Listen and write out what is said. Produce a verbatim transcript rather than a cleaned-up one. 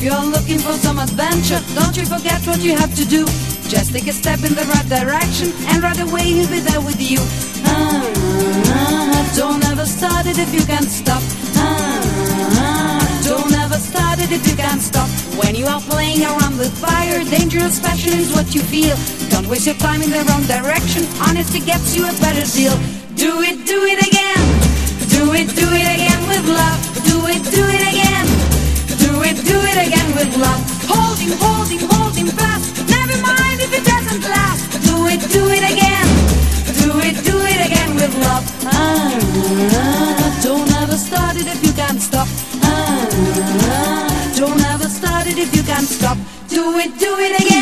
you're looking for some adventure, don't you forget what you have to do. Just take a step in the right direction, and right away he'll be there with you. Ah, ah, don't ever start it if you can't stop. Ah, ah, don't ever start it if you can't stop. When you are playing around with fire, dangerous passion is what you feel. Don't waste your time in the wrong direction, honesty gets you a better deal. Do it, do it again. Do it, do it again with love. Do it, do it again. Do it, do it again with love. Hold him, hold him, hold him fast. Never mind if it doesn't last. Do it, do it again. Do it, do it again with love. Ah, ah, don't ever start it if you can't stop. Ah, ah, don't ever start it if you can't stop. Do it, do it again.